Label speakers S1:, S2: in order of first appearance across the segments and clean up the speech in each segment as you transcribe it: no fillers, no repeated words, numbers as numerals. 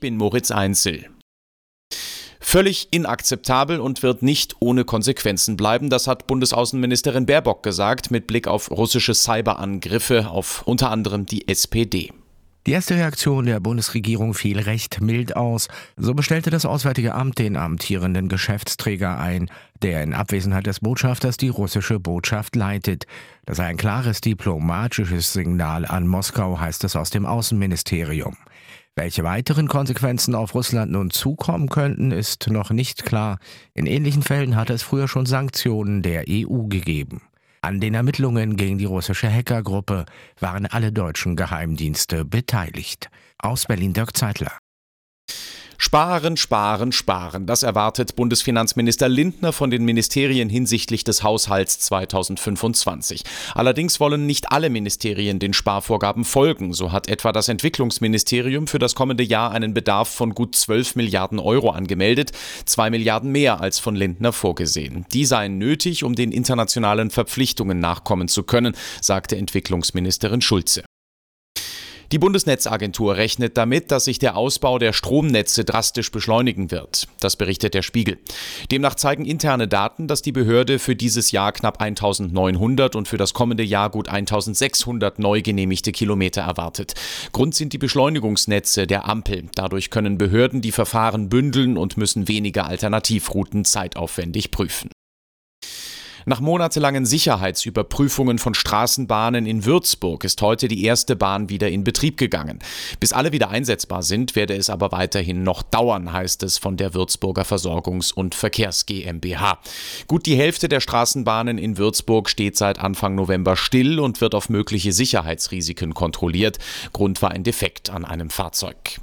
S1: bin Moritz Einzel. Völlig inakzeptabel und wird nicht ohne Konsequenzen bleiben, das hat Bundesaußenministerin Baerbock gesagt, mit Blick auf russische Cyberangriffe auf unter anderem die SPD.
S2: Die erste Reaktion der Bundesregierung fiel recht mild aus. So bestellte das Auswärtige Amt den amtierenden Geschäftsträger ein, der in Abwesenheit des Botschafters die russische Botschaft leitet. Das sei ein klares diplomatisches Signal an Moskau, heißt es aus dem Außenministerium. Welche weiteren Konsequenzen auf Russland nun zukommen könnten, ist noch nicht klar. In ähnlichen Fällen hatte es früher schon Sanktionen der EU gegeben. An den Ermittlungen gegen die russische Hackergruppe waren alle deutschen Geheimdienste beteiligt. Aus Berlin Dirk Zeitler.
S1: Sparen, sparen, sparen. Das erwartet Bundesfinanzminister Lindner von den Ministerien hinsichtlich des Haushalts 2025. Allerdings wollen nicht alle Ministerien den Sparvorgaben folgen. So hat etwa das Entwicklungsministerium für das kommende Jahr einen Bedarf von gut 12 Milliarden Euro angemeldet, 2 Milliarden mehr als von Lindner vorgesehen. Die seien nötig, um den internationalen Verpflichtungen nachkommen zu können, sagte Entwicklungsministerin Schulze. Die Bundesnetzagentur rechnet damit, dass sich der Ausbau der Stromnetze drastisch beschleunigen wird. Das berichtet der Spiegel. Demnach zeigen interne Daten, dass die Behörde für dieses Jahr knapp 1.900 und für das kommende Jahr gut 1.600 neu genehmigte Kilometer erwartet. Grund sind die Beschleunigungsnetze der Ampel. Dadurch können Behörden die Verfahren bündeln und müssen weniger Alternativrouten zeitaufwendig prüfen. Nach monatelangen Sicherheitsüberprüfungen von Straßenbahnen in Würzburg ist heute die erste Bahn wieder in Betrieb gegangen. Bis alle wieder einsetzbar sind, werde es aber weiterhin noch dauern, heißt es von der Würzburger Versorgungs- und Verkehrs GmbH. Gut die Hälfte der Straßenbahnen in Würzburg steht seit Anfang November still und wird auf mögliche Sicherheitsrisiken kontrolliert. Grund war ein Defekt an einem Fahrzeug.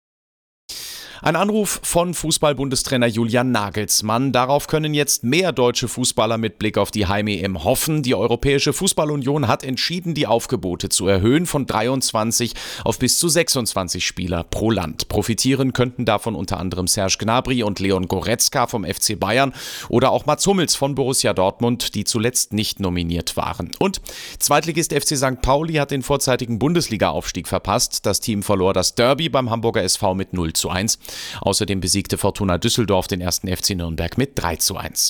S1: Ein Anruf von Fußball-Bundestrainer Julian Nagelsmann. Darauf können jetzt mehr deutsche Fußballer mit Blick auf die Heim-EM hoffen. Die Europäische Fußballunion hat entschieden, die Aufgebote zu erhöhen von 23 auf bis zu 26 Spieler pro Land. Profitieren könnten davon unter anderem Serge Gnabry und Leon Goretzka vom FC Bayern oder auch Mats Hummels von Borussia Dortmund, die zuletzt nicht nominiert waren. Und Zweitligist FC St. Pauli hat den vorzeitigen Bundesliga-Aufstieg verpasst. Das Team verlor das Derby beim Hamburger SV mit 0:1. Außerdem besiegte Fortuna Düsseldorf den 1. FC Nürnberg mit 3:1.